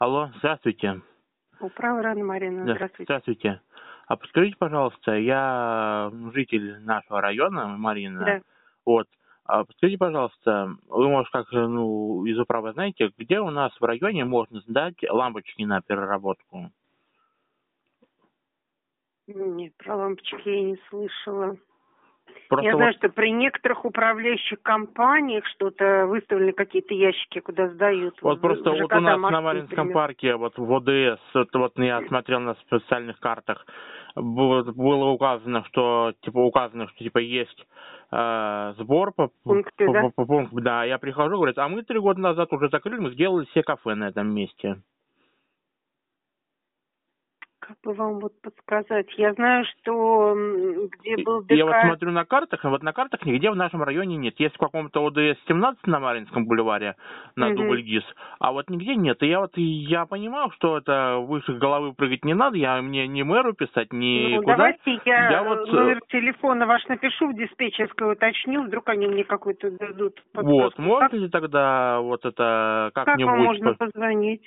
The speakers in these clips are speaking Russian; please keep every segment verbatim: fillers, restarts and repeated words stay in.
Алло, здравствуйте. Управа Рана Марина, Да, здравствуйте. здравствуйте. А подскажите, пожалуйста, я житель нашего района, Марина. Да. Вот. А подскажите, пожалуйста, вы, может, как, ну, из управы знаете, где у нас в районе можно сдать лампочки на переработку? Нет, про лампочки я не слышала. Просто Я вот, знаю, что при некоторых управляющих компаниях что-то выставлены какие-то ящики, куда сдают. Вот вот просто в вот у ЖКХ нас на Москвы, Маринском например. парке, вот в ОДС, вот, вот я смотрел на специальных картах, было, было указано, что типа указано, что типа есть э, сбор по, Пункты, по, да? по, по пункту, да, я прихожу, говорят, а мы три года назад уже закрыли, мы сделали все кафе на этом месте. Как бы вам вот подсказать? Я знаю, что м, где И- был Я вот ДК... смотрю на картах, а вот на картах нигде в нашем районе нет. Есть в каком-то ОДС семнадцать на Маринском бульваре, на Мгм. дубль ГИС, а вот нигде нет. И я вот, и я понимал, что это выше головы прыгать не надо, я мне не мэру писать, ни Ну, куда. давайте Я я вот, э, э, номер телефона ваш напишу в диспетчерскую, уточню, вдруг они мне какую-то дадут вот, подсказку. Как, можете ли тогда вот это как вам как-нибудь... можно позвонить?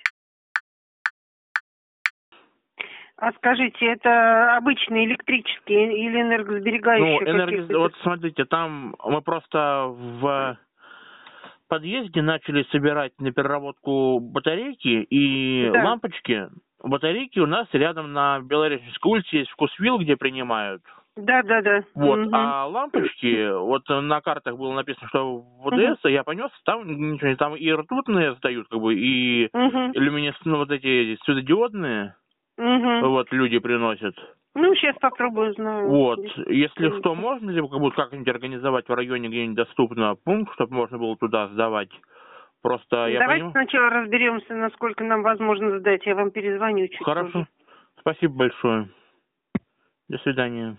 А скажите, это обычные электрические или Ну, энергосберегающие энерго... какие-то? Вот смотрите, там мы просто в подъезде начали собирать на переработку батарейки и Да. лампочки. Батарейки у нас рядом на Белореченской улице есть вкусвилл, где принимают. Да, да, да. Вот, Мгм. а лампочки, вот на картах было написано, что в Мгм. ОДС, я понес, там ничего не, там и ртутные сдают, как бы, и Мгм. люминесцентные вот эти светодиодные, Мгм. вот, люди приносят. Ну, сейчас попробую, знаю. Вот, Здесь если что, принесу. можно ли как бы как-нибудь организовать в районе где-нибудь доступно пункт, чтобы можно было туда сдавать? Просто я Давайте понимаю. сначала разберемся, насколько нам возможно сдать. Я вам перезвоню чуть позже. Хорошо. Спасибо большое. До свидания.